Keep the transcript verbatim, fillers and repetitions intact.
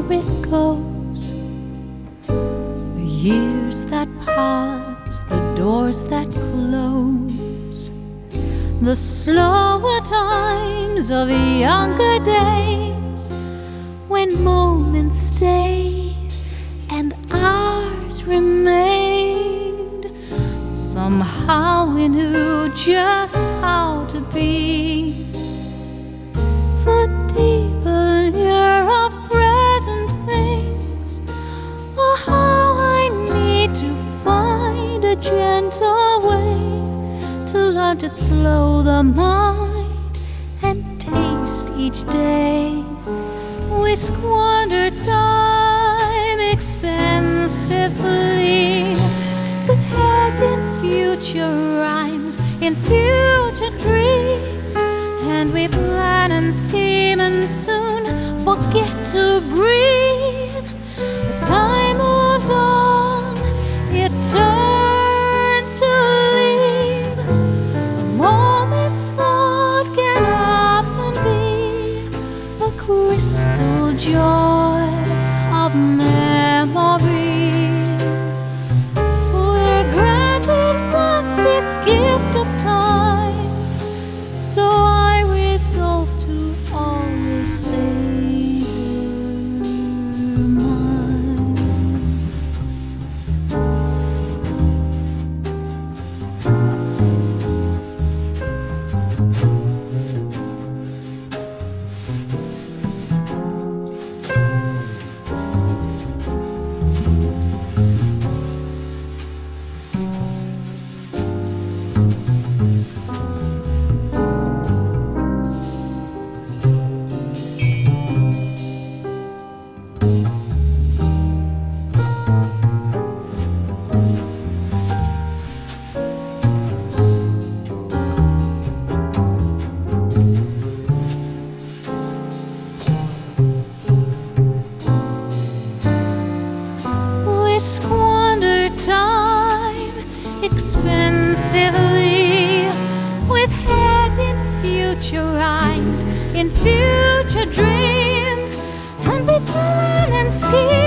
it goes. The years that pass, the doors that close, the slower times of younger days, when moments stayed and ours remained. Somehow we knew just how to be. The deeper lure of present things, or how I need to find a gentle way to learn to slow the mind and taste each day. We squander time expensively, with heads in future rhymes, in future dreams, and we plan and scheme and soon forget to breathe. The time moves on, it turns to leave. A moment's thought can often be a crystal joy of memory. We're granted once this gift of time, so I resolve to always savor mine. Squander time expensively, with heads in future rhymes, in future dreams, and we plan and scheme